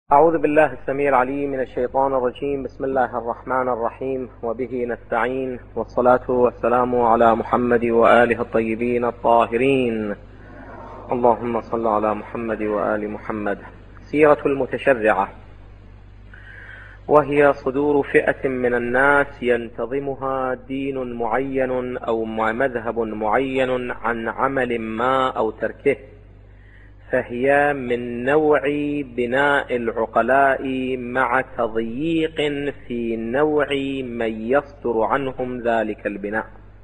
أعوذ بالله السميع العليم من الشيطان الرجيم. بسم الله الرحمن الرحيم، وبه نستعين، والصلاة والسلام على محمد وآله الطيبين الطاهرين. اللهم صل على محمد وآل محمد. سيرة المتشرعة، وهي صدور فئة من الناس ينتظمها دين معين أو مذهب معين عن عمل ما أو تركه، فهي من نوع بناء العقلاء مع تضييق في نوع من يصدر عنهم ذلك البناء.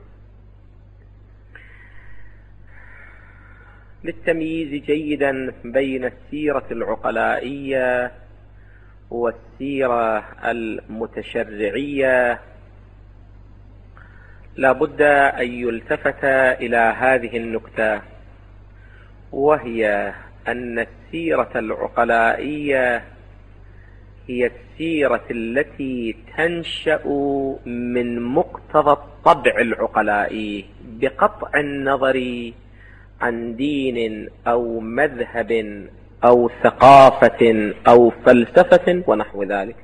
للتمييز جيدا بين السيرة العقلائية والسيرة المتشرعية، لا بد أن يلتفت إلى هذه النكتة، وهي أن السيرة العقلائية هي السيرة التي تنشأ من مقتضى الطبع العقلائي، بقطع النظر عن دين أو مذهب أو ثقافة أو فلسفة ونحو ذلك،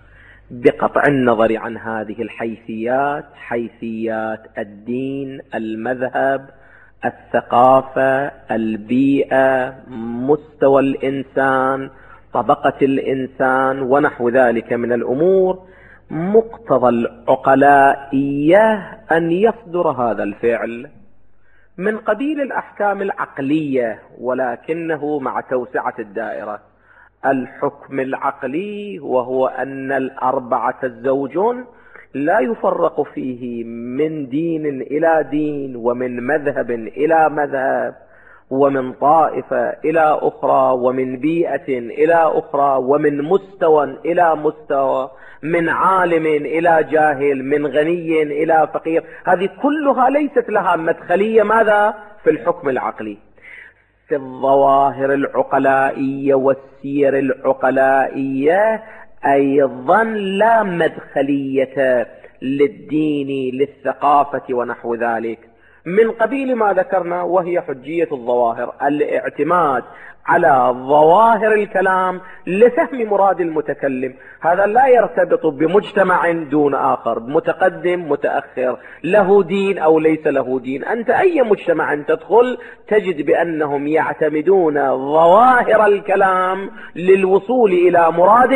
بقطع النظر عن هذه الحيثيات، حيثيات الدين، المذهب، الثقافة، البيئة، مستوى الإنسان، طبقة الإنسان ونحو ذلك من الأمور. مقتضى العقلائية أن يصدر هذا الفعل من قبيل الأحكام العقلية، ولكنه مع توسعة الدائرة. الحكم العقلي وهو أن الأربعة الزوجون لا يفرق فيه من دين إلى دين، ومن مذهب إلى مذهب، ومن طائفة إلى أخرى، ومن بيئة إلى أخرى، ومن مستوى إلى مستوى، من عالم إلى جاهل، من غني إلى فقير. هذه كلها ليست لها مدخلية ماذا؟ في الحكم العقلي. في الظواهر العقلائية والسير العقلائية أيضا لا مدخلية للدين، للثقافة ونحو ذلك، من قبيل ما ذكرنا، وهي حجية الظواهر، الاعتماد على ظواهر الكلام لفهم مراد المتكلم. هذا لا يرتبط بمجتمع دون آخر، متقدم متأخر، له دين أو ليس له دين. أنت أي مجتمع تدخل تجد بأنهم يعتمدون ظواهر الكلام للوصول إلى مراد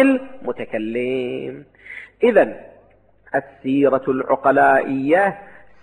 المتكلم. إذن السيرة العقلائية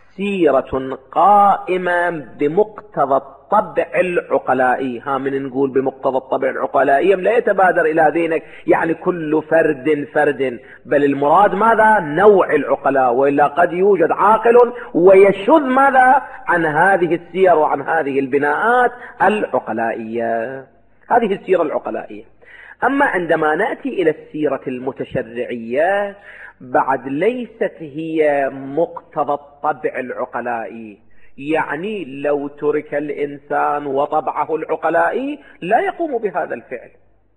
سيرة قائمة بمقتضى الطبع العقلائي. من نقول بمقتضى الطبع العقلائي لا يتبادر إلى ذهنك يعني كل فرد، بل المراد ماذا؟ نوع العقلاء، وإلا قد يوجد عاقل ويشذ ماذا؟ عن هذه السير وعن هذه البناءات العقلائية. هذه السيرة العقلائية. أما عندما نأتي إلى السيرة المتشرعية، بعد ليست هي مقتضى الطبع العقلائي، يعني لو ترك الإنسان وطبعه العقلائي لا يقوم بهذا الفعل.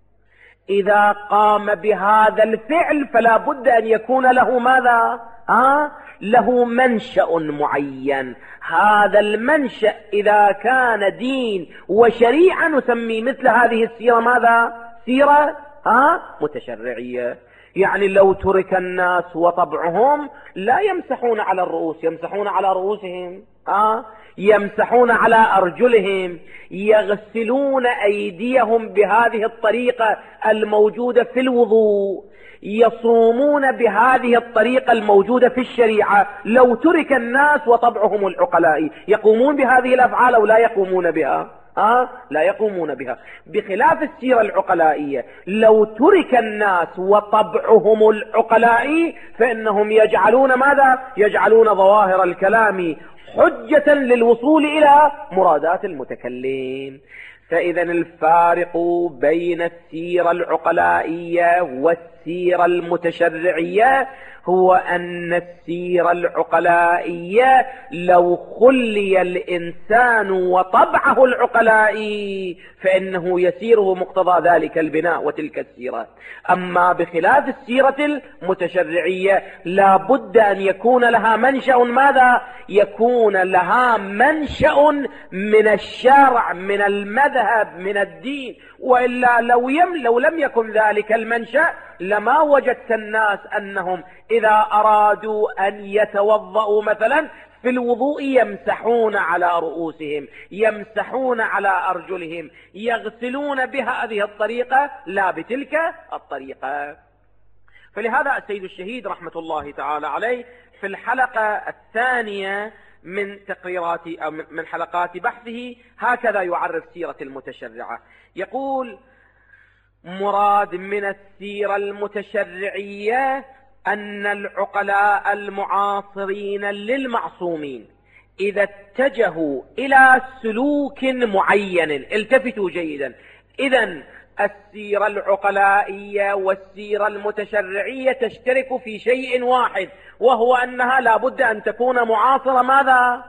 إذا قام بهذا الفعل فلا بد أن يكون له ماذا؟ له منشأ معين. هذا المنشأ إذا كان دين وشريعة نسمي مثل هذه السيرة ماذا؟ سيرة متشرعية. يعني لو ترك الناس وطبعهم لا يمسحون على الرؤوس، يمسحون على رؤوسهم، يمسحون على أرجلهم، يغسلون أيديهم بهذه الطريقة الموجودة في الوضوء، يصومون بهذه الطريقة الموجودة في الشريعة. لو ترك الناس وطبعهم العقلائي يقومون بهذه الأفعال أو لا يقومون بها؟ لا يقومون بها. بخلاف السيرة العقلائية، لو ترك الناس وطبعهم العقلائي فإنهم يجعلون ماذا؟ يجعلون ظواهر الكلام حجة للوصول إلى مرادات المتكلم. فإذا الفارق بين السيرة العقلائية والسيرة المتشرعية هو أن السيرة العقلائية لو خلي الإنسان وطبعه العقلائي فإنه يسيره مقتضى ذلك البناء وتلك السيرة. أما بخلاف السيرة المتشرعية لا بد أن يكون لها منشأ ماذا؟ يكون لها منشأ من الشرع، من المذهب، من الدين، وإلا لو لم يكن ذلك المنشأ لما وجدت الناس أنهم إذا أرادوا أن يتوضأوا مثلا في الوضوء يمسحون على رؤوسهم، يمسحون على أرجلهم، يغسلون بهذه الطريقة لا بتلك الطريقة. فلهذا السيد الشهيد رحمة الله تعالى عليه في الحلقة الثانية من تقريرات أو من حلقات بحثه هكذا يعرف سيرة المتشرعة، يقول: مراد من السيرة المتشرعية أن العقلاء المعاصرين للمعصومين إذا اتجهوا إلى سلوك معين، التفتوا جيدا، إذن السيرة العقلائية والسيرة المتشرعية تشترك في شيء واحد، وهو أنها لابد أن تكون معاصرة ماذا؟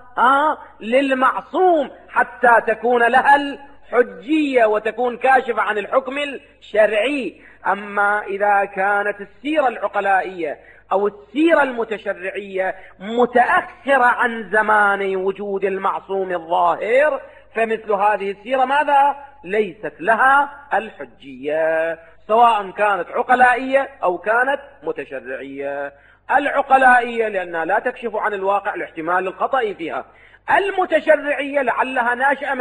للمعصوم حتى تكون لها الحجية وتكون كاشفة عن الحكم الشرعي. أما إذا كانت السيرة العقلائية أو السيرة المتشرعية متأخرة عن زمان وجود المعصوم الظاهر، فمثل هذه السيرة ماذا؟ ليست لها الحجية، سواء كانت عقلائية أو كانت متشرعية. العقلائية لأنها لا تكشف عن الواقع لاحتمال الخطأ فيها، المتشرعية لعلها ناشئة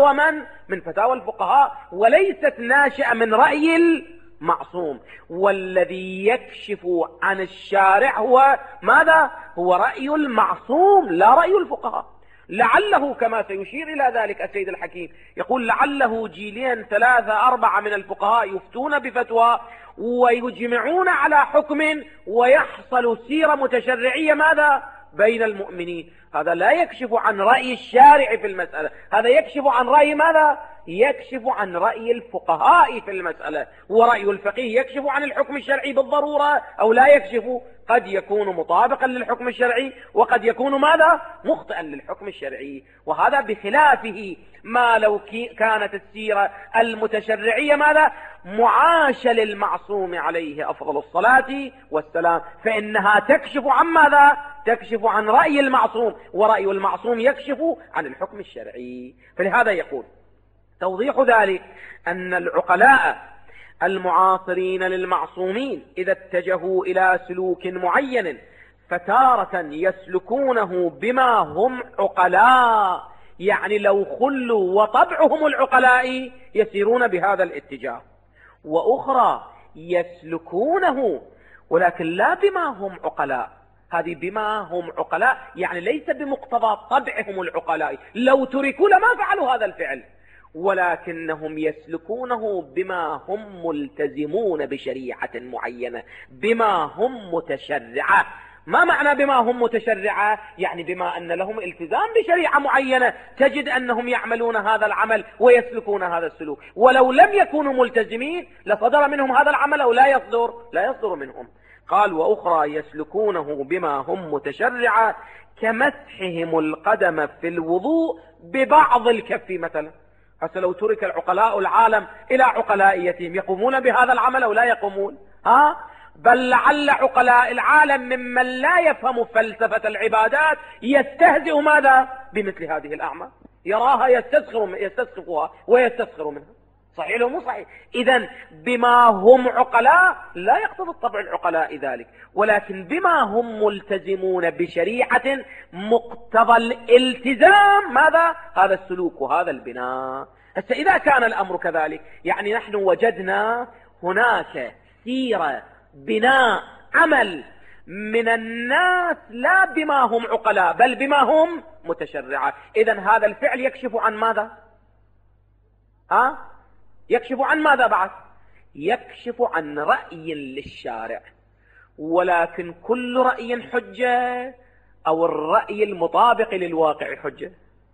من فتاوى الفقهاء وليست ناشئة من رأي المعصوم. والذي يكشف عن الشارع هو ماذا؟ هو رأي المعصوم لا رأي الفقهاء. لعله كما سيشير إلى ذلك السيد الحكيم يقول: لعله جيلين 3 4 من الفقهاء يفتون بفتوى ويجمعون على حكم ويحصل سيرة متشرعية ماذا؟ بين المؤمنين. هذا لا يكشف عن رأي الشارع في المسألة، هذا يكشف عن رأي ماذا؟ يكشف عن رأي الفقهاء في المسألة. ورأي الفقيه يكشف عن الحكم الشرعي بالضرورة أو لا يكشف؟ قد يكون مطابقا للحكم الشرعي وقد يكون ماذا؟ مخطئا للحكم الشرعي. وهذا بخلافه ما لو كانت السيرة المتشرعية ماذا؟ معاشة للمعصوم عليه أفضل الصلاة والسلام، فإنها تكشف عن ماذا؟ تكشف عن رأي المعصوم، ورأي المعصوم يكشف عن الحكم الشرعي. فلهذا يقول: توضيح ذلك أن العقلاء المعاصرين للمعصومين إذا اتجهوا إلى سلوك معين فتارة يسلكونه بما هم عقلاء، يعني لو خلوا وطبعهم العقلاء يسيرون بهذا الاتجاه، وأخرى يسلكونه ولكن لا بما هم عقلاء. هذه بما هم عقلاء يعني ليس بمقتضى طبعهم العقلاء، لو تركوا لما فعلوا هذا الفعل، ولكنهم يسلكونه بما هم ملتزمون بشريعة معينة، بما هم متشرعة. ما معنى بما هم متشرعة؟ يعني بما أن لهم التزام بشريعة معينة تجد أنهم يعملون هذا العمل ويسلكون هذا السلوك، ولو لم يكونوا ملتزمين لصدر منهم هذا العمل أو لا يصدر منهم. قال: وأخرى يسلكونه بما هم متشرعة كمسحهم القدم في الوضوء ببعض الكف مثلا. حتى لو ترك العقلاء العالم إلى عقلائيتهم يقومون بهذا العمل أو لا يقومون؟ بل لعل عقلاء العالم ممن لا يفهم فلسفة العبادات يستهزئ ماذا؟ بمثل هذه الأعمال، يراها يستسخفها ويستسخر منها. صحيح أو مو صحيح؟ إذن بما هم عقلاء لا يقتضي الطبع العقلاء ذلك، ولكن بما هم ملتزمون بشريعة مقتضى الالتزام ماذا؟ هذا السلوك وهذا البناء. إذا كان الأمر كذلك يعني نحن وجدنا هناك سيرة بناء عمل من الناس لا بما هم عقلاء بل بما هم متشرعة، إذن هذا الفعل يكشف عن ماذا؟ يكشف عن ماذا بعد؟ يكشف عن رأي للشارع، ولكن كل رأي حجة أو الرأي المطابق للواقع حجة؟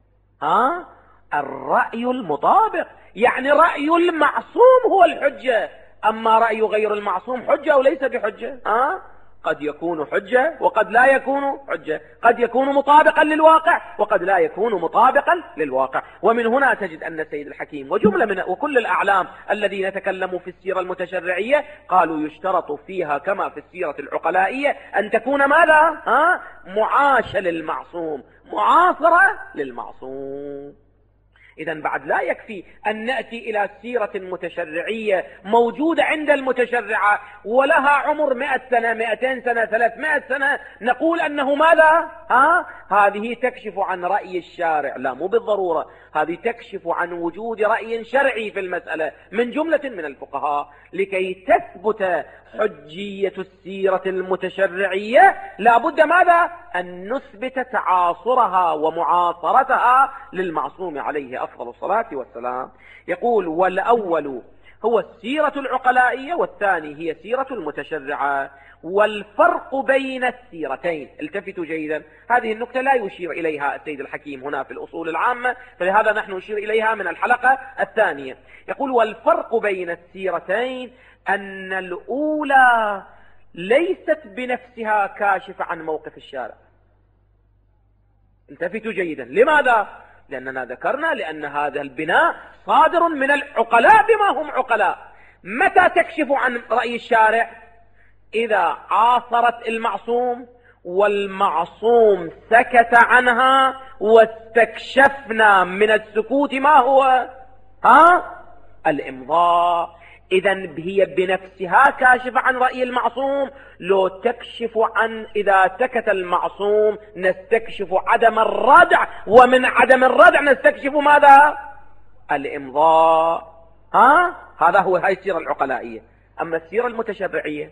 الرأي المطابق يعني رأي المعصوم هو الحجة، أما رأي غير المعصوم حجة أو ليس بحجة؟ قد يكون حجة وقد لا يكون حجة، قد يكون مطابقا للواقع وقد لا يكون مطابقا للواقع. ومن هنا تجد أن السيد الحكيم وكل الأعلام الذين تكلموا في السيرة المتشرعية قالوا يشترط فيها كما في السيرة العقلائية أن تكون ماذا؟ معاشة للمعصوم، معاصرة للمعصوم. إذن بعد لا يكفي أن نأتي إلى سيرة متشرعية موجودة عند المتشرعة ولها عمر 100 سنة 200 سنة 300 سنة نقول أنه ماذا؟ هذه تكشف عن رأي الشارع. لا، مو بالضرورة، هذه تكشف عن وجود رأي شرعي في المسألة من جملة من الفقهاء. لكي تثبت حجية السيرة المتشرعية لا بد ماذا؟ أن نثبت تعاصرها ومعاصرتها للمعصوم عليه أفضل الصلاة والسلام. يقول: والأول هو السيرة العقلائية والثاني هي سيرة المتشرعة. والفرق بين السيرتين، التفتوا جيدا، هذه النكتة لا يشير إليها السيد الحكيم هنا في الأصول العامة، فلهذا نحن نشير إليها من الحلقة الثانية. يقول: والفرق بين السيرتين أن الأولى ليست بنفسها كاشفة عن موقف الشارع. التفتوا جيدا. لماذا؟ لأننا ذكرنا لأن هذا البناء صادر من العقلاء بما هم عقلاء. متى تكشف عن رأي الشارع؟ إذا عاصرت المعصوم والمعصوم سكت عنها واستكشفنا من السكوت ما هو؟ الإمضاء. إذن هي بنفسها كاشفة عن رأي المعصوم. لو تكشف عن إذا سكت المعصوم نستكشف عدم الردع، ومن عدم الردع نستكشف ماذا؟ الإمضاء. هذا هو هاي السيرة العقلائية. أما السيرة المتشرعية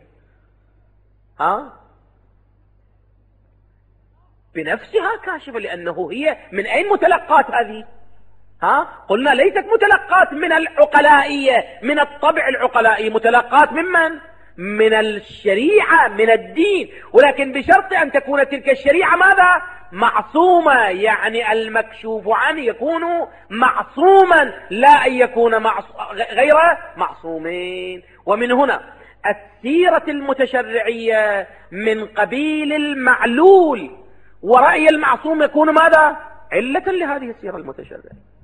بنفسها كاشفة، لأنه هي من أين متلقات هذه؟ قلنا ليست متلقات من العقلائية، من الطبع العقلائي، متلقات ممن؟ من الشريعة، من الدين، ولكن بشرط أن تكون تلك الشريعة ماذا؟ معصومة، يعني المكشوف عنه يكون معصوما، لا أن يكون غير معصومين. ومن هنا السيرة المتشرعية من قبيل المعلول، ورأي المعصوم يكون ماذا؟ علة لهذه السيرة المتشرعية.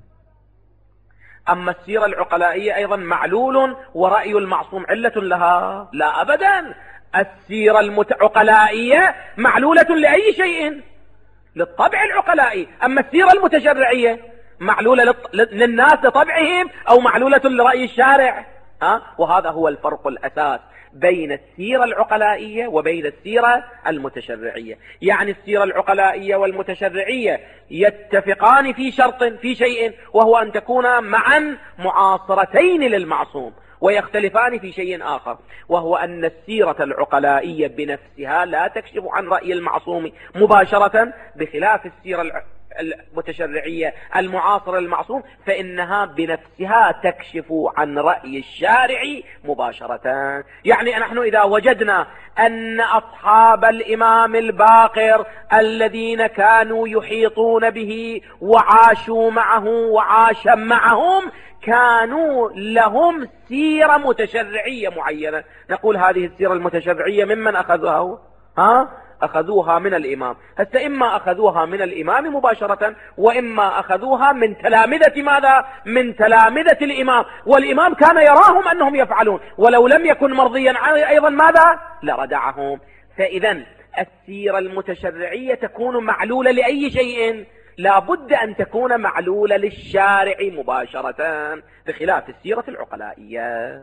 أما السيرة العقلائية أيضا معلول ورأي المعصوم علة لها؟ لا أبدا. السيرة العقلائية معلولة لأي شيء؟ للطبع العقلائي. أما السيرة المتشرعية معلولة للناس لطبعهم أو معلولة لرأي الشارع؟ وهذا هو الفرق الأساس بين السيرة العقلائية وبين السيرة المتشرعية. يعني السيرة العقلائية والمتشرعية يتفقان في شرط، في شيء، وهو أن تكون معا معاصرتين للمعصوم، ويختلفان في شيء آخر، وهو أن السيرة العقلائية بنفسها لا تكشف عن رأي المعصوم مباشرة، بخلاف السيرة المتشرعية المعاصرة للمعصوم فإنها بنفسها تكشف عن رأي الشارع مباشرة. يعني نحن إذا وجدنا أن أصحاب الإمام الباقر الذين كانوا يحيطون به وعاشوا معه وعاش معهم كانوا لهم سيرة متشرعية معينة، نقول هذه السيرة المتشرعية ممن أخذوها؟ أخذوها من الإمام. هسه إما أخذوها من الإمام مباشرة، وإما أخذوها من تلامذة ماذا؟ من تلامذة الإمام، والإمام كان يراهم أنهم يفعلون، ولو لم يكن مرضيا أيضا ماذا؟ لردعهم. فإذا السيرة المتشرعية تكون معلولة لأي شيء؟ لا بد أن تكون معلولة للشارع مباشرة، بخلاف السيرة العقلائية.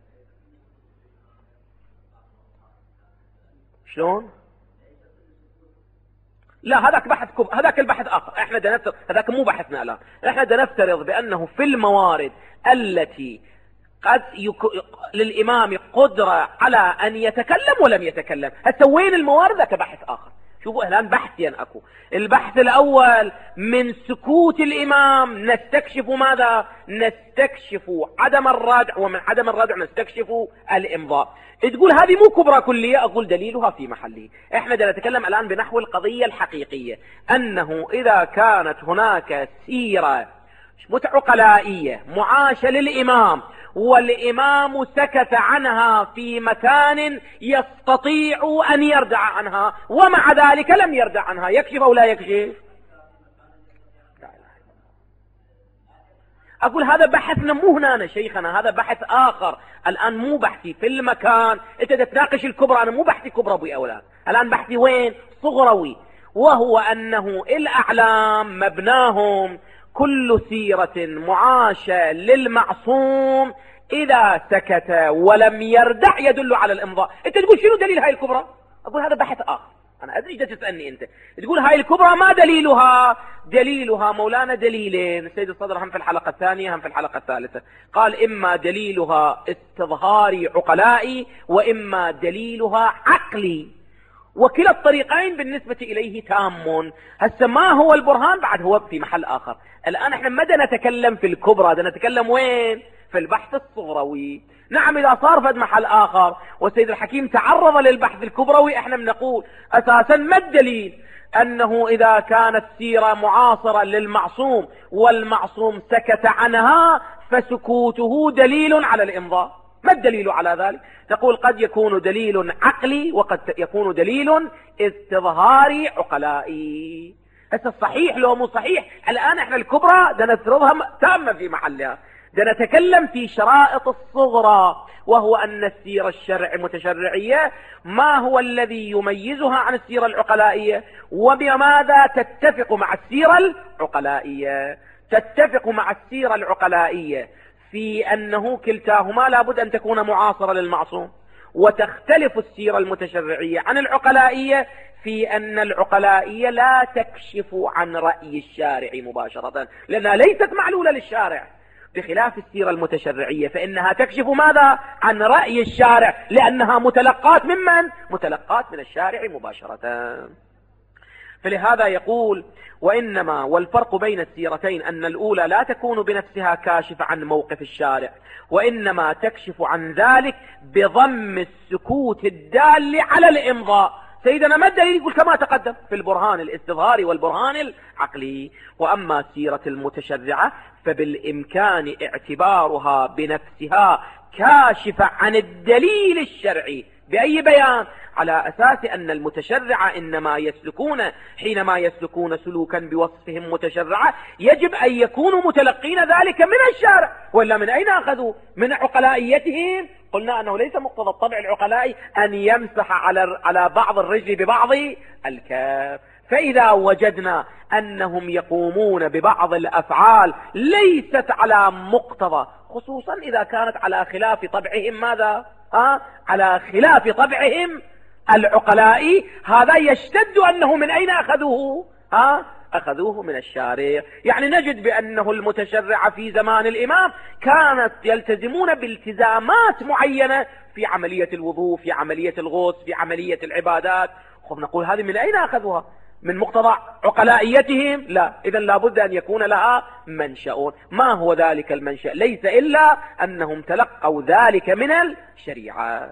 شلون؟ لا، هذاك البحث آخر. احنا نفترض هذاك مو بحثنا الآن، احنا نفترض بأنه في الموارد التي قد للإمام قدرة على أن يتكلم ولم يتكلم، هسه وين الموارد؟ ذاك بحث آخر. شوفوا الآن بحثين أكو. البحث الأول من سكوت الإمام نستكشف ماذا؟ نستكشف عدم الردع، ومن عدم الردع نستكشف الإمضاء. تقول هذه مو كبرى كلية، أقول دليلها في محله. احنا نتكلم الآن بنحو القضية الحقيقية، أنه إذا كانت هناك سيرة متعقلائية معاشة للإمام والإمام سكت عنها في مكان يستطيع أن يردع عنها ومع ذلك لم يردع عنها، يكشف أو لا يكشف؟ أقول هذا بحثنا مو هنا شيخنا، هذا بحث آخر. الآن مو بحثي في المكان، أنت تتناقش الكبرى، أنا مو بحثي كبرى أبوي أولاد، الآن بحثي وين؟ صغروي، وهو أنه الأعلام مبناهم كل سيرة معاشة للمعصوم إذا سكت ولم يردع يدل على الإمضاء. أنت تقول شنو دليل هاي الكبرى؟ أقول هذا بحث آخر، أنا أدري إذا تسألني أنت تقول هاي الكبرى ما دليلها؟ دليلها مولانا دليلين. السيد الصدر هم في الحلقة الثانية هم في الحلقة الثالثة قال إما دليلها استظهاري عقلائي وإما دليلها عقلي، وكلا الطريقين بالنسبة إليه تام. هسه ما هو البرهان بعد هو في محل آخر. الآن احنا مدى نتكلم في الكبرى، نتكلم وين؟ في البحث الصغروي. نعم إذا صار فد محل آخر والسيد الحكيم تعرض للبحث الكبروي احنا بنقول أساسا ما الدليل أنه إذا كانت سيرة معاصرة للمعصوم والمعصوم سكت عنها فسكوته دليل على الإمضاء؟ ما الدليل على ذلك؟ تقول قد يكون دليل عقلي وقد يكون دليل استظهاري عقلائي. هسه الصحيح لو مو صحيح الآن احنا الكبرى نفرضها تامة في محلها، نتكلم في شرائط الصغرى، وهو أن السيرة المتشرعية ما هو الذي يميزها عن السيرة العقلائية، وبماذا تتفق مع السيرة العقلائية؟ تتفق مع السيرة العقلائية في أنه كلتاهما لابد أن تكون معاصرة للمعصوم، وتختلف السيرة المتشرعية عن العقلائية في أن العقلائية لا تكشف عن رأي الشارع مباشرة لأنها ليست معلولة للشارع، بخلاف السيرة المتشرعية فإنها تكشف ماذا؟ عن رأي الشارع، لأنها متلقات ممن؟ متلقات من الشارع مباشرة. فلهذا يقول وإنما والفرق بين السيرتين أن الأولى لا تكون بنفسها كاشفة عن موقف الشارع، وإنما تكشف عن ذلك بضم السكوت الدال على الإمضاء. سيدنا ما الدليل؟ يقول كما تقدم في البرهان الاستظهاري والبرهان العقلي. وأما السيرة المتشرعة فبالإمكان اعتبارها بنفسها كاشفة عن الدليل الشرعي بأي بيان؟ على أساس أن المتشرع إنما يسلكون حينما يسلكون سلوكا بوصفهم متشرعة يجب أن يكونوا متلقين ذلك من الشارع، وإلا من أين أخذوا؟ من عقلائيتهم. قلنا أنه ليس مقتضى الطبع العقلائي أن يمسح على بعض الرجل ببعض الكاف. فإذا وجدنا أنهم يقومون ببعض الأفعال ليست على مقتضى، خصوصا إذا كانت على خلاف طبعهم ماذا؟ على خلاف طبعهم العقلائي، هذا يشتد أنه من أين أخذوه؟ أخذوه من الشارع. يعني نجد بأنه المتشرع في زمان الإمام كانت يلتزمون بالتزامات معينة في عملية الوضوء، في عملية الغسل، في عملية العبادات. خب نقول هذه من أين أخذوها؟ من مقتضى عقلائيتهم؟ لا. إذن لابد أن يكون لها منشأ. ما هو ذلك المنشأ؟ ليس إلا أنهم تلقوا ذلك من الشريعة.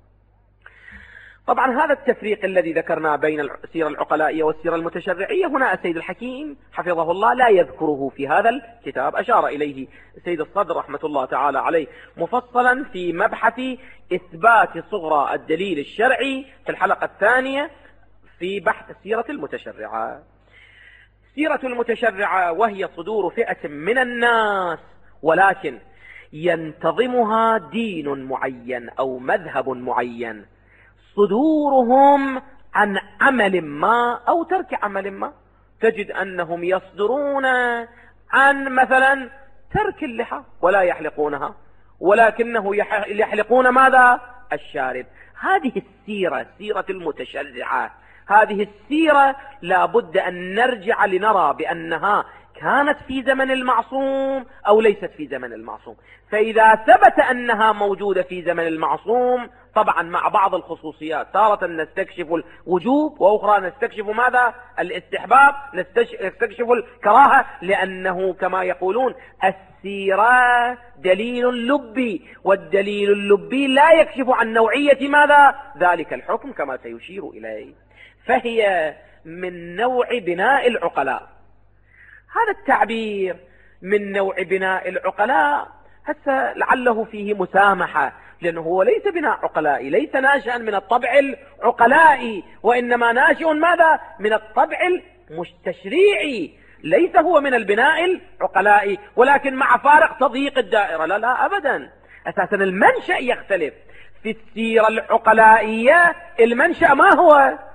طبعا هذا التفريق الذي ذكرنا بين السيرة العقلائية والسيرة المتشرعية هنا السيد الحكيم حفظه الله لا يذكره في هذا الكتاب، أشار إليه السيد الصدر رحمة الله تعالى عليه مفصلا في مبحث إثبات صغرى الدليل الشرعي في الحلقة الثانية في بحث السيرة المتشرعة. السيرة المتشرعة وهي صدور فئة من الناس ولكن ينتظمها دين معين أو مذهب معين، صدورهم عن عمل ما أو ترك عمل ما. تجد أنهم يصدرون عن مثلا ترك اللحى ولا يحلقونها، ولكنه يحلقون ماذا؟ الشارب. هذه السيرة سيرة المتشرعة، هذه السيرة لابد أن نرجع لنرى بأنها كانت في زمن المعصوم أو ليست في زمن المعصوم. فإذا ثبت أنها موجودة في زمن المعصوم طبعا مع بعض الخصوصيات، تارة نستكشف الوجوب وأخرى نستكشف ماذا؟ الاستحباب، نستكشف الكراهة، لأنه كما يقولون السيرة دليل لبي، والدليل اللبي لا يكشف عن نوعية ماذا؟ ذلك الحكم كما سيشير إليه. فهي من نوع بناء العقلاء. هذا التعبير من نوع بناء العقلاء هسه لعله فيه مسامحة، لأنه هو ليس بناء عقلائي، ليس ناشئا من الطبع العقلائي، وإنما ناشئ ماذا؟ من الطبع التشريعي، ليس هو من البناء العقلائي، ولكن مع فارق تضييق الدائرة. لا لا أبدا، أساسا المنشأ يختلف. في السيرة العقلائية المنشأ ما هو؟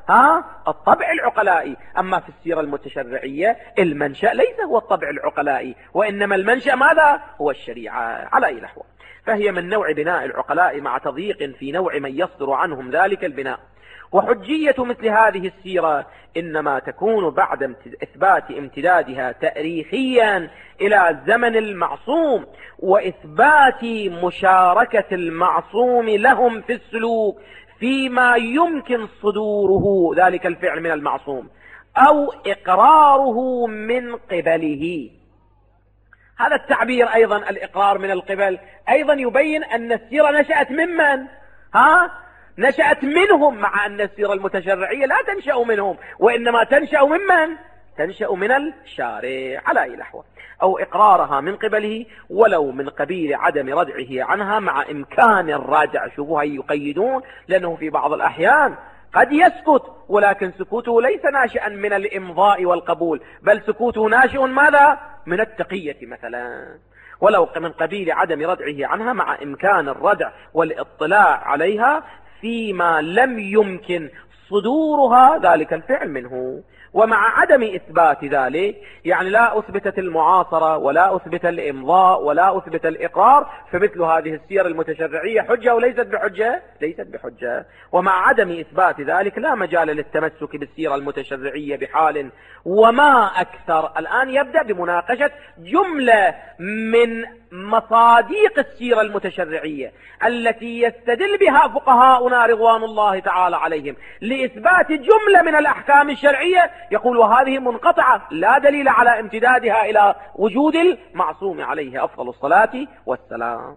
الطبع العقلائي. أما في السيرة المتشرعية المنشأ ليس هو الطبع العقلائي، وإنما المنشأ ماذا؟ هو الشريعة على أي نحو. فهي من نوع بناء العقلاء مع تضييق في نوع من يصدر عنهم ذلك البناء. وحجية مثل هذه السيرة إنما تكون بعد إثبات امتدادها تاريخيا إلى الزمن المعصوم، وإثبات مشاركة المعصوم لهم في السلوك فيما يمكن صدوره ذلك الفعل من المعصوم أو إقراره من قبله. هذا التعبير أيضا الإقرار من القبل أيضا يبين أن السيرة نشأت ممن؟ نشأت منهم، مع أن السيرة المتشرعية لا تنشأ منهم، وإنما تنشأ ممن؟ تنشأ من الشارع على أي نحو. أو إقرارها من قبله ولو من قبيل عدم ردعه عنها مع إمكان الراجع. شوفوا هي يقيدون، لأنه في بعض الأحيان قد يسكت، ولكن سكوته ليس ناشئا من الإمضاء والقبول، بل سكوته ناشئ ماذا؟ من التقية مثلا. ولو من قبيل عدم ردعه عنها مع إمكان الردع والاطلاع عليها فيما لم يمكن صدورها ذلك الفعل منه. ومع عدم إثبات ذلك، يعني لا أثبتت المعاصرة ولا أثبت الإمضاء ولا أثبت الإقرار، فمثل هذه السير المتشرعية حجة وليست بحجة؟ ليست بحجة. ومع عدم إثبات ذلك لا مجال للتمسك بالسيرة المتشرعية بحال. وما أكثر، الآن يبدأ بمناقشة جملة من مصاديق السيرة المتشرعية التي يستدل بها فقهاؤنا رضوان الله تعالى عليهم لإثبات جملة من الأحكام الشرعية. يقول وهذه منقطعة لا دليل على امتدادها إلى وجود المعصوم عليه أفضل الصلاة والسلام.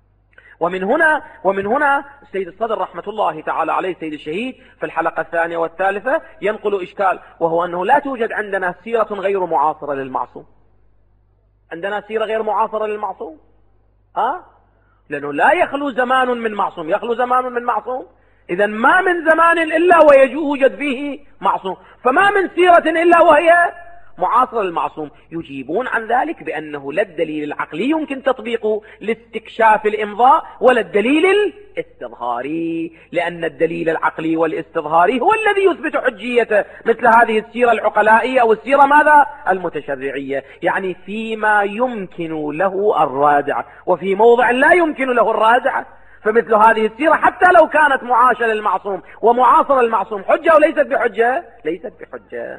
ومن هنا السيد الصدر رحمة الله تعالى عليه السيد الشهيد في الحلقة 2 والثالثة ينقل إشكال، وهو أنه لا توجد عندنا سيرة غير معاصرة للمعصوم. عندنا سيرة غير معاصرة للمعصوم؟ لأنه لا يخلو زمان من معصوم. يخلو زمان من معصوم؟ إذن ما من زمان إلا ويوجد فيه معصوم، فما من سيرة إلا وهي معاصرة للمعصوم. يجيبون عن ذلك بأنه لا الدليل العقلي يمكن تطبيقه لاستكشاف الإمضاء ولا الدليل الاستظهاري، لأن الدليل العقلي والاستظهاري هو الذي يثبت حجية مثل هذه السيرة العقلائية أو السيرة ماذا؟ المتشرعية. يعني فيما يمكن له الرادع، وفي موضع لا يمكن له الرادع. فمثل هذه السيرة حتى لو كانت معاشرة للمعصوم ومعاصرة للمعصوم حجة وليست بحجة؟ ليست بحجة.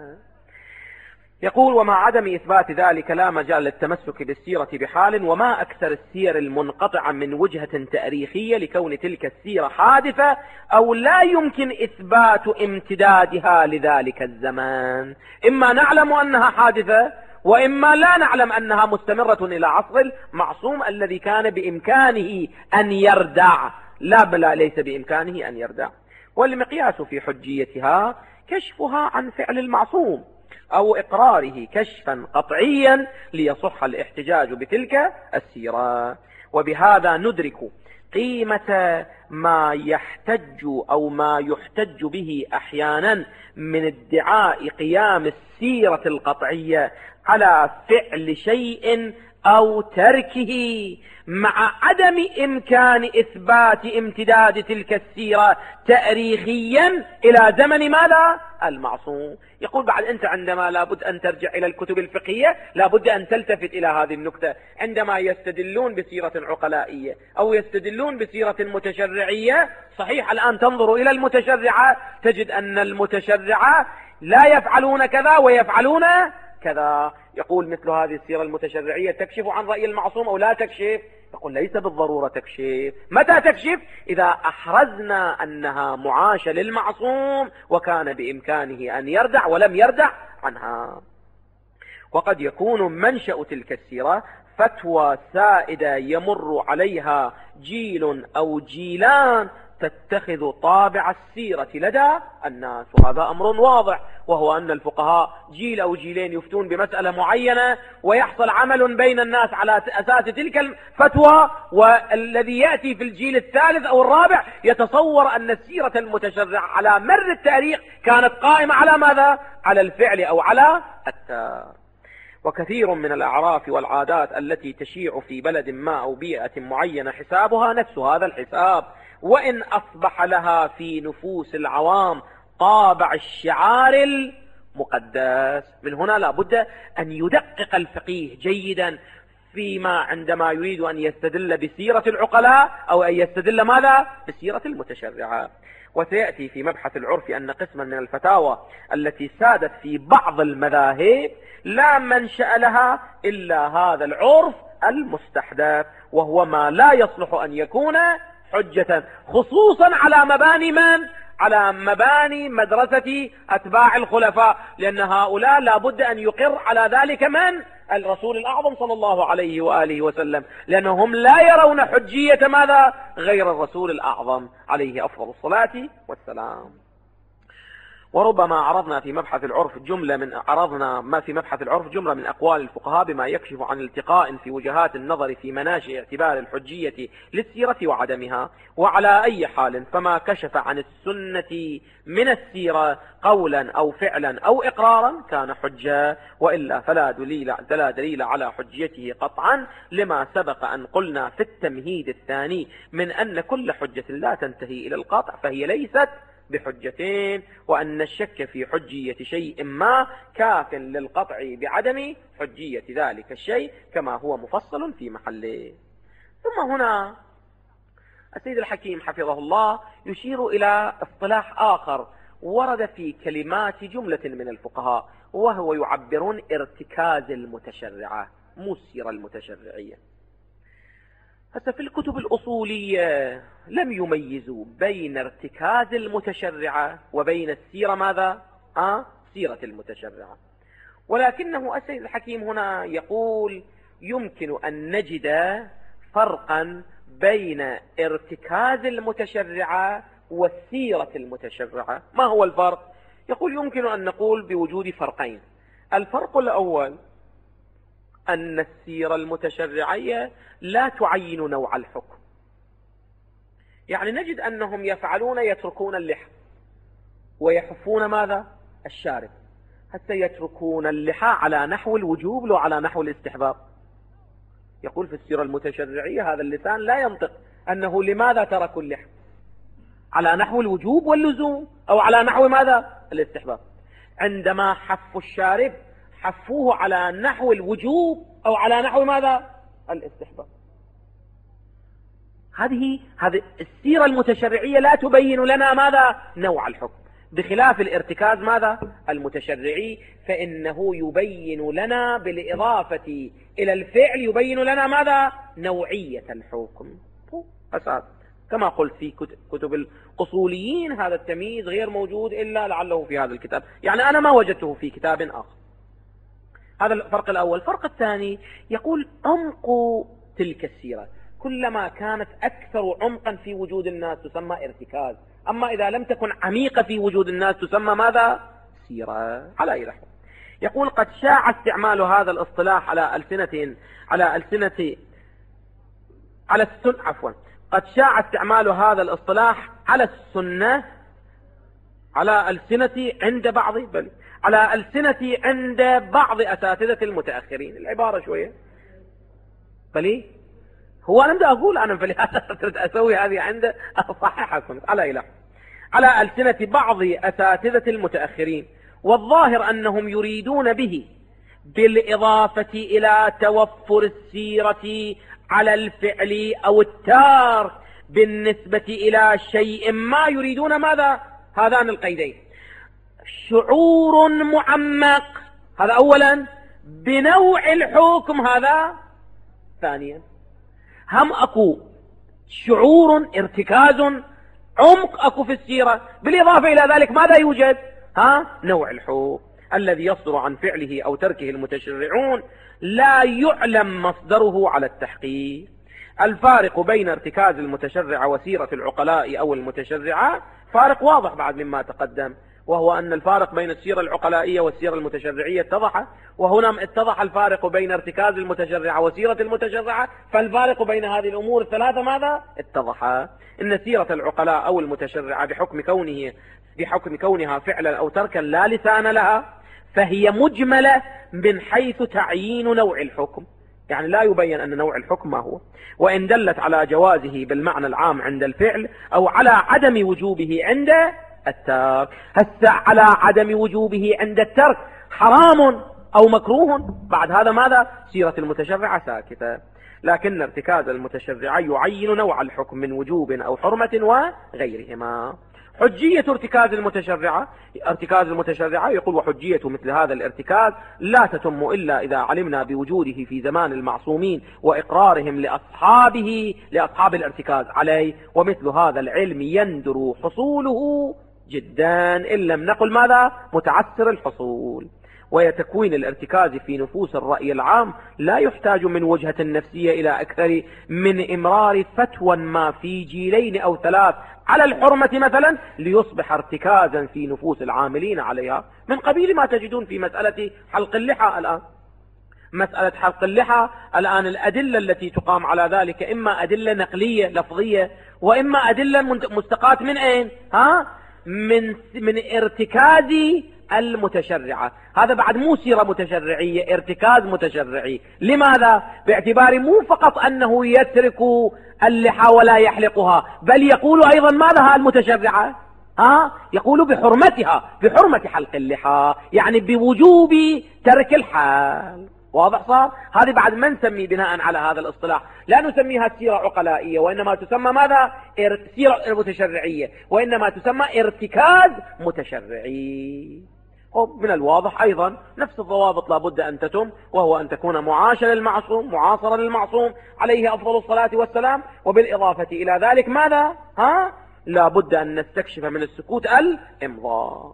يقول ومع عدم إثبات ذلك لا مجال للتمسك بالسيرة بحال. وما أكثر السير المنقطعة من وجهة تاريخية لكون تلك السيرة حادثة أو لا يمكن إثبات امتدادها لذلك الزمان. إما نعلم أنها حادثة وإما لا نعلم أنها مستمرة إلى عصر المعصوم الذي كان بإمكانه أن يردع. لا بلا ليس بإمكانه أن يردع. والمقياس في حجيتها كشفها عن فعل المعصوم أو إقراره كشفا قطعيا ليصح الاحتجاج بتلك السيرة. وبهذا ندرك قيمة ما يحتج أو ما يحتج به أحيانا من ادعاء قيام السيرة القطعية على فعل شيء أو تركه مع عدم إمكان إثبات امتداد تلك السيرة تاريخيا إلى زمن ماذا؟ المعصوم. يقول بعد أنت عندما لابد أن ترجع إلى الكتب الفقهية لابد أن تلتفت إلى هذه النكتة. عندما يستدلون بسيرة عقلائية أو يستدلون بسيرة متشرعية، صحيح الآن تنظر إلى المتشرعة تجد أن المتشرعة لا يفعلون كذا ويفعلون كذا. يقول مثل هذه السيرة المتشرعية تكشف عن رأي المعصوم أو لا تكشف؟ يقول ليس بالضرورة تكشف. متى تكشف؟ إذا أحرزنا أنها معاشة للمعصوم وكان بإمكانه أن يردع ولم يردع عنها. وقد يكون منشأ تلك السيرة فتوى سائدة يمر عليها جيل أو جيلان تتخذ طابع السيرة لدى الناس. وهذا أمر واضح، وهو أن الفقهاء جيل أو جيلين يفتون بمسألة معينة ويحصل عمل بين الناس على أساس تلك الفتوى، والذي يأتي في الجيل الثالث أو الرابع يتصور أن السيرة المتشرعة على مر التاريخ كانت قائمة على ماذا؟ على الفعل أو على التار. وكثير من الأعراف والعادات التي تشيع في بلد ما أو بيئة معينة حسابها نفس هذا الحساب، وإن أصبح لها في نفوس العوام طابع الشعار المقدس. من هنا لا بد أن يدقق الفقيه جيدا فيما عندما يريد أن يستدل بسيرة العقلاء أو أن يستدل ماذا؟ بسيرة المتشرعة. وسيأتي في مبحث العرف أن قسما من الفتاوى التي سادت في بعض المذاهب لا منشأ لها إلا هذا العرف المستحدث، وهو ما لا يصلح أن يكون حجة، خصوصا على مباني من؟ على مباني مدرسة أتباع الخلفاء، لأن هؤلاء لا بد أن يقر على ذلك من؟ الرسول الأعظم صلى الله عليه وآله وسلم، لأنهم لا يرون حجية ماذا؟ غير الرسول الأعظم عليه أفضل الصلاة والسلام. وربما عرضنا في مبحث العرف جملة من أقوال الفقهاء بما يكشف عن التقاء في وجهات النظر في مناشئ اعتبار الحجية للسيرة وعدمها. وعلى أي حال فما كشف عن السنة من السيرة قولا أو فعلا أو إقرارا كان حجة، وإلا فلا دليل على حجيته قطعا، لما سبق أن قلنا في التمهيد الثاني من أن كل حجة لا تنتهي إلى القطع فهي ليست بحجتين، وأن الشك في حجية شيء ما كاف للقطع بعدم حجية ذلك الشيء كما هو مفصل في محله. ثم هنا السيد الحكيم حفظه الله يشير إلى اصطلاح آخر ورد في كلمات جملة من الفقهاء، وهو يعبرون ارتكاز المتشرعة، مو السيرة المتشرعية. حتى في الكتب الأصولية لم يميزوا بين ارتكاز المتشرعة وبين السيرة ماذا؟ سيرة المتشرعة. ولكنه السيد الحكيم هنا يقول يمكن أن نجد فرقا بين ارتكاز المتشرعة والسيرة المتشرعة. ما هو الفرق؟ يقول يمكن أن نقول بوجود فرقين. الفرق الأول أن السيرة المتشرعية لا تعين نوع الحكم، يعني نجد أنهم يتركون اللحى ويحفون ماذا؟ الشارب، حتى يتركون اللحى على نحو الوجوب لو على نحو الاستحباب. يقول في السيرة المتشرعية هذا اللسان لا ينطق أنه لماذا تركوا اللحى، على نحو الوجوب واللزوم أو على نحو ماذا؟ الاستحباب. عندما حفوا الشارب حفوه على نحو الوجوب أو على نحو ماذا؟ الاستحباب. هذه السيرة المتشرعية لا تبين لنا ماذا؟ نوع الحكم، بخلاف الارتكاز ماذا؟ المتشرعي، فإنه يبين لنا بالإضافة إلى الفعل يبين لنا ماذا؟ نوعية الحكم. أساس كما قلت في كتب الأصوليين هذا التمييز غير موجود إلا لعله في هذا الكتاب، يعني أنا ما وجدته في كتاب آخر. هذا الفرق الأول. الفرق الثاني يقول عمق تلك السيرة، كلما كانت أكثر عمقا في وجود الناس تسمى ارتكاز، أما إذا لم تكن عميقة في وجود الناس تسمى ماذا؟ سيرة. على أي لحظة يقول قد شاع استعمال هذا الاصطلاح قد شاع استعمال هذا الاصطلاح على السنة على ألسنة عند بعض أساتذة المتأخرين. العبارة شوية بلي هو أنا بدي أقول أنا فلهذا أسوي هذه عنده أصححكم على ألسنة بعض أساتذة المتأخرين، والظاهر أنهم يريدون به بالإضافة إلى توفر السيرة على الفعل أو التارك بالنسبة إلى شيء ما يريدون ماذا؟ هذان القيدين، شعور معمق هذا أولا بنوع الحكم هذا ثانيا. هم أكو شعور ارتكاز عمق أكو في السيرة، بالإضافة إلى ذلك ماذا يوجد؟ نوع الحكم الذي يصدر عن فعله أو تركه المتشرعون لا يعلم مصدره على التحقيق. الفارق بين ارتكاز المتشرع وسيرة العقلاء أو المتشرعة فارق واضح بعد مما تقدم، وهو أن الفارق بين السيرة العقلائية والسيرة المتشرعية اتضح، وهنا اتضح الفارق بين ارتكاز المتشرعة وسيرة المتشرعة، فالفارق بين هذه الأمور الثلاثة ماذا؟ اتضح. إن سيرة العقلاء أو المتشرعة بحكم كونها فعلا أو تركا لا لسان لها، فهي مجملة من حيث تعيين نوع الحكم، يعني لا يبين أن نوع الحكم ما هو، وإن دلت على جوازه بالمعنى العام عند الفعل أو على عدم وجوبه عند الترك. هسه على عدم وجوبه عند الترك حرام أو مكروه، بعد هذا ماذا؟ سيرة المتشرعة ساكتة. لكن ارتكاز المتشرعة يعين نوع الحكم من وجوب أو حرمة وغيرهما. حجية ارتكاز المتشرعة يقول: وحجية مثل هذا الارتكاز لا تتم إلا إذا علمنا بوجوده في زمان المعصومين وإقرارهم لأصحاب الارتكاز عليه، ومثل هذا العلم يندر حصوله جدا إن لم نقل ماذا؟ متعسر الحصول. ويتكوين الارتكاز في نفوس الرأي العام لا يحتاج من وجهة نفسية إلى أكثر من إمرار فتوى ما في جيلين أو 3 على الحرمة مثلا ليصبح ارتكازا في نفوس العاملين عليها، من قبيل ما تجدون في مسألة حلق اللحى الآن. مسألة حلق اللحى الآن الأدلة التي تقام على ذلك إما أدلة نقلية لفظية، وإما أدلة مستقاة من أين؟ من ارتكاز المتشرعة. هذا بعد مو سيرة متشرعية، ارتكاز متشرعي. لماذا؟ باعتبار مو فقط أنه يترك اللحى ولا يحلقها، بل يقول أيضا ماذا المتشرعة؟ يقول بحرمة حلق اللحى، يعني بوجوب ترك الحال. واضح صار؟ هذه بعد ما نسمي بناء على هذا الاصطلاح، لا نسميها سيرة عقلائية، وإنما تسمى ماذا؟ سيرة متشرعية، وإنما تسمى ارتكاز متشرعي. من الواضح أيضا نفس الضوابط لابد أن تتم، وهو أن تكون معاشرا للمعصوم عليه أفضل الصلاة والسلام، وبالإضافة إلى ذلك ماذا؟ لابد أن نستكشف من السكوت الإمضاء.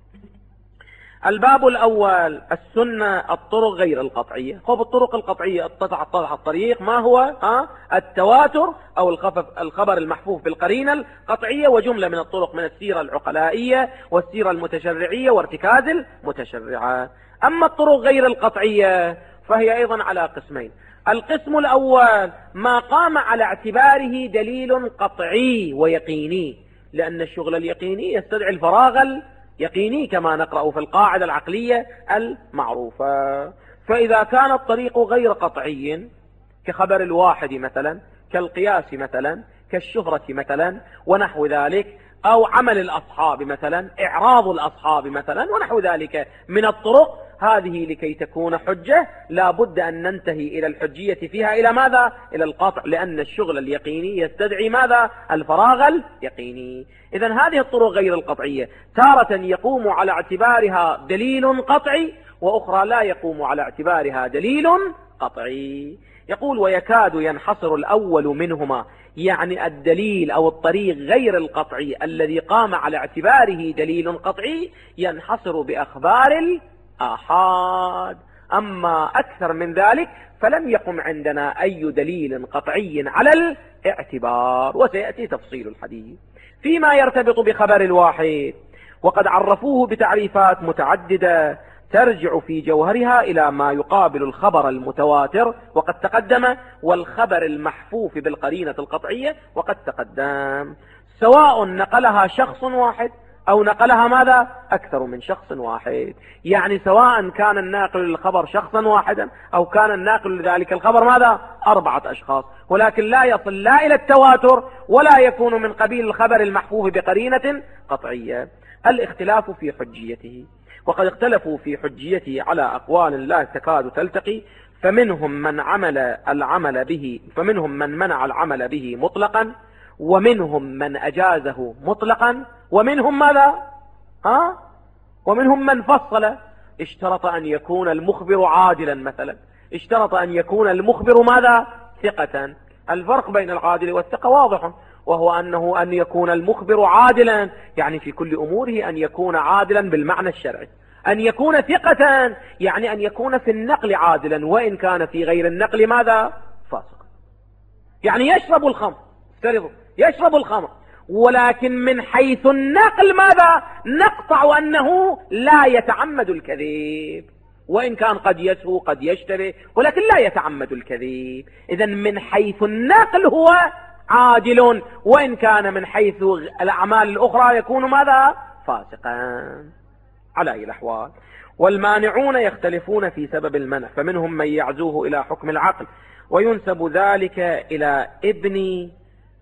الباب الأول: السنة الطرق غير القطعية. الطرق القطعية اتضح الطريق ما هو؟ التواتر أو الخبر المحفوف بالقرينة القطعية، وجملة من الطرق من السيرة العقلائية والسيرة المتشرعية وارتكاز المتشرعة. أما الطرق غير القطعية فهي أيضا على قسمين. القسم الأول ما قام على اعتباره دليل قطعي ويقيني، لأن الشغل اليقيني يستدعي الفراغ يقيني كما نقرأ في القاعدة العقلية المعروفة. فإذا كان الطريق غير قطعي كخبر الواحد مثلا، كالقياس مثلا، كالشهرة مثلا ونحو ذلك، أو عمل الأصحاب مثلا، إعراض الأصحاب مثلا ونحو ذلك من الطرق، هذه لكي تكون حجة لا بد أن ننتهي إلى الحجية فيها إلى ماذا؟ إلى القطع، لأن الشغل اليقيني يستدعي ماذا؟ الفراغ اليقيني. إذن هذه الطرق غير القطعية تارة يقوم على اعتبارها دليل قطعي، وأخرى لا يقوم على اعتبارها دليل قطعي. يقول: ويكاد ينحصر الأول منهما، يعني الدليل أو الطريق غير القطعي الذي قام على اعتباره دليل قطعي ينحصر بأخبار الآحاد. أما أكثر من ذلك فلم يقم عندنا أي دليل قطعي على الاعتبار، وسيأتي تفصيل الحديث. فيما يرتبط بخبر الواحد وقد عرفوه بتعريفات متعددة ترجع في جوهرها إلى ما يقابل الخبر المتواتر وقد تقدم، والخبر المحفوف بالقرينة القطعية وقد تقدم، سواء نقلها شخص واحد أو نقلها ماذا؟ أكثر من شخص واحد. يعني سواء كان الناقل للخبر شخصا واحدا أو كان الناقل لذلك الخبر ماذا؟ 4 أشخاص، ولكن لا يصل لا إلى التواتر ولا يكون من قبيل الخبر المحفوف بقرينة قطعية. الاختلاف في حجيته، وقد اختلفوا في حجيته على أقوال لا تكاد تلتقي، فمنهم من منع العمل به مطلقا، ومنهم من أجازه مطلقا، ومنهم ماذا؟ ومنهم من فصل. اشترط أن يكون المخبر عادلا مثلا، اشترط أن يكون المخبر ماذا؟ ثقة. الفرق بين العادل والثقة واضح، وهو أن يكون المخبر عادلا يعني في كل أموره أن يكون عادلا بالمعنى الشرعي، أن يكون ثقة يعني أن يكون في النقل عادلا وإن كان في غير النقل ماذا؟ فاسقا. يعني يشرب الخمر، يشرب الخمر، ولكن من حيث النقل ماذا؟ نقطع أنه لا يتعمد الكذب، وإن كان قد يسهو قد يشتبه ولكن لا يتعمد الكذب. إذن من حيث النقل هو عادل، وإن كان من حيث الأعمال الأخرى يكون ماذا؟ فاسقا. على أي الأحوال. والمانعون يختلفون في سبب المنع، فمنهم من يعزوه إلى حكم العقل وينسب ذلك إلى ابن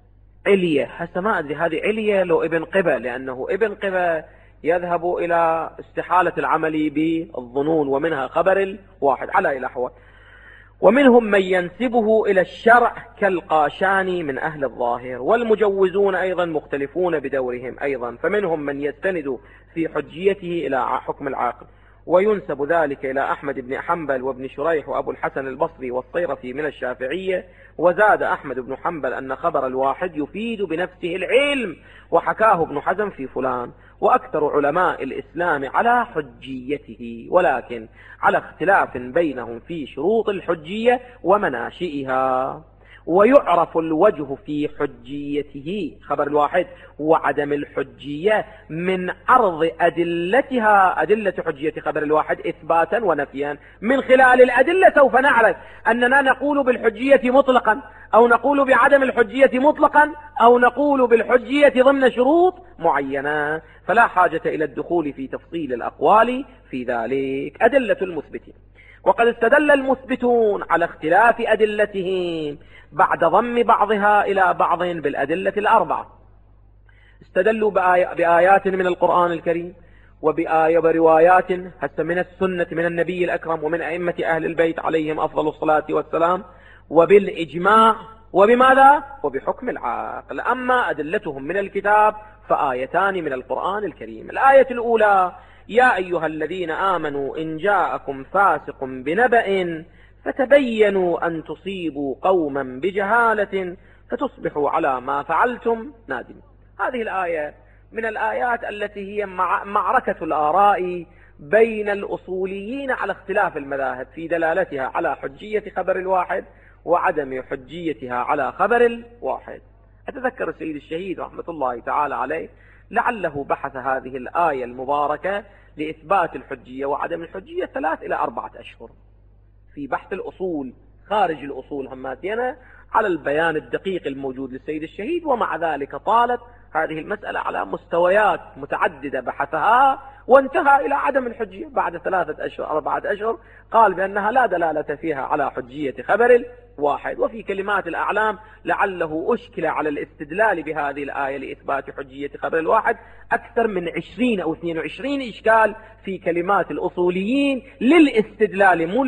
علية، حتى ما أدري هذه علية لو ابن قبة، لأنه ابن قبة يذهب إلى استحالة العمل بالظنون، ومنها خبر الواحد على الأحوال. ومنهم من ينسبه إلى الشرع كالقاشاني من أهل الظاهر، والمجوزون أيضا مختلفون بدورهم أيضا، فمنهم من يستند في حجيته إلى حكم العاقل، وينسب ذلك إلى أحمد بن حنبل وابن شريح وأبو الحسن البصري والصيرفي من الشافعية. وزاد أحمد بن حنبل أن خبر الواحد يفيد بنفسه العلم، وحكاه ابن حزم في فلان. وأكثر علماء الإسلام على حجيته، ولكن على اختلاف بينهم في شروط الحجية ومناشئها. ويعرف الوجه في حجيته خبر الواحد وعدم الحجية من عرض أدلتها، أدلة حجية خبر الواحد إثباتا ونفيا. من خلال الأدلة سوف نعرف أننا نقول بالحجية مطلقا، أو نقول بعدم الحجية مطلقا، أو نقول بالحجية ضمن شروط معينة، فلا حاجة إلى الدخول في تفصيل الأقوال في ذلك. أدلة المثبتين. وقد استدل المثبتون على اختلاف أدلتهم بعد ضم بعضها إلى بعض بالأدلة الأربعة. استدلوا بآيات من القرآن الكريم، وبروايات حتى من السنة من النبي الأكرم ومن أئمة أهل البيت عليهم أفضل الصلاة والسلام، وبالإجماع، وبماذا؟ وبحكم العاقل. أما أدلتهم من الكتاب فآيتان من القرآن الكريم. الآية الأولى: يا أيها الذين آمنوا إن جاءكم فاسق بنبأ فتبينوا أن تصيبوا قوما بجهالة فتصبحوا على ما فعلتم نادمين. هذه الآية من الآيات التي هي معركة الآراء بين الأصوليين على اختلاف المذاهب في دلالتها على حجية خبر الواحد وعدم حجيتها على خبر الواحد. أتذكر السيد الشهيد رحمة الله تعالى عليه لعله بحث هذه الآية المباركة لإثبات الحجية وعدم الحجية 3 إلى 4 أشهر في بحث الأصول خارج الأصول هماتنا على البيان الدقيق الموجود للسيد الشهيد. ومع ذلك طالت هذه المسألة على مستويات متعددة بحثها، وانتهى إلى عدم الحجية بعد 3 أشهر 4 أشهر. قال بأنها لا دلالة فيها على حجية خبر الواحد. وفي كلمات الأعلام لعله أشكل على الاستدلال بهذه الآية لإثبات حجية خبر الواحد أكثر من 20 أو 22 إشكال في كلمات الأصوليين للاستدلال،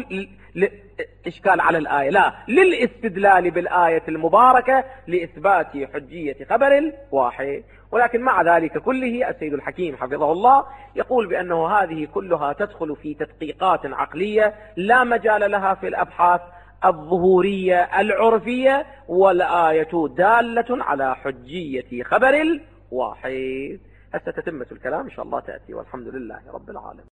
إشكال على الآية لا، للاستدلال بالآية المباركة لإثبات حجية خبر الواحد. ولكن مع ذلك كله السيد الحكيم حفظه الله يقول بأنه هذه كلها تدخل في تدقيقات عقلية لا مجال لها في الأبحاث الظهورية العرفية، والآية دالة على حجية خبر الواحد. حتى تتمة الكلام إن شاء الله تأتي، والحمد لله رب العالمين.